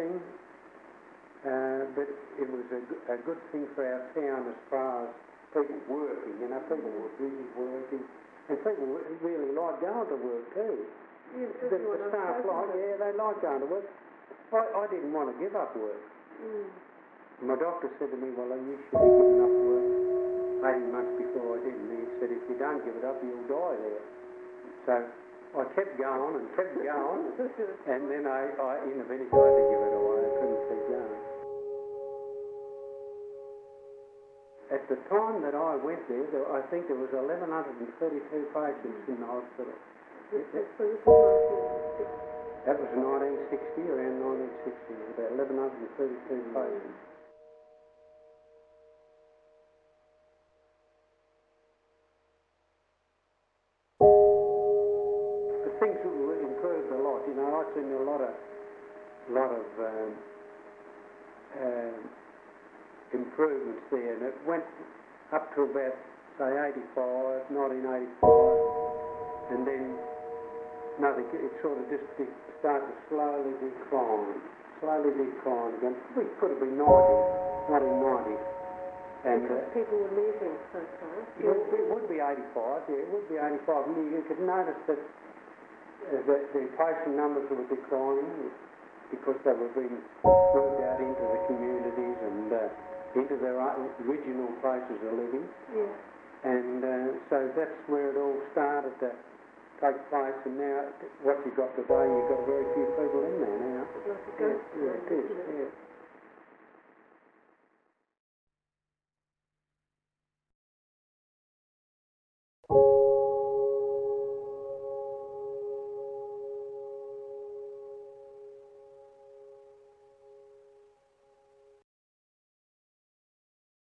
thing, but it was a good thing for our town as far as people working, you know, people were busy working, and people really liked going to work too. Yeah, The staff liked, they liked going to work. I didn't want to give up work. My doctor said to me, well, you should be giving up work 18 months before I did, and he said, if you don't give it up, you'll die there. So I kept going, and then I eventually had to give it away. I couldn't keep going. At the time that I went there, I think there was 1,132 patients in the hospital. That was 1960, around 1960, about 1,132 patients. But things improved a lot, you know. I've seen a lot of improvements there, and it went up to about, say, 1985, and then nothing, it sort of just started to slowly decline again. It could have been 1990. And because people were leaving so fast. It would be 85, yeah, it would be 85. And you could notice that the patient numbers were declining because they were being moved out into the communities and into their original places of living. Yeah. And so that's where it all started to take place, and now what you've got today, you've got very few people in there now. Like a ghost yeah, it is, yeah.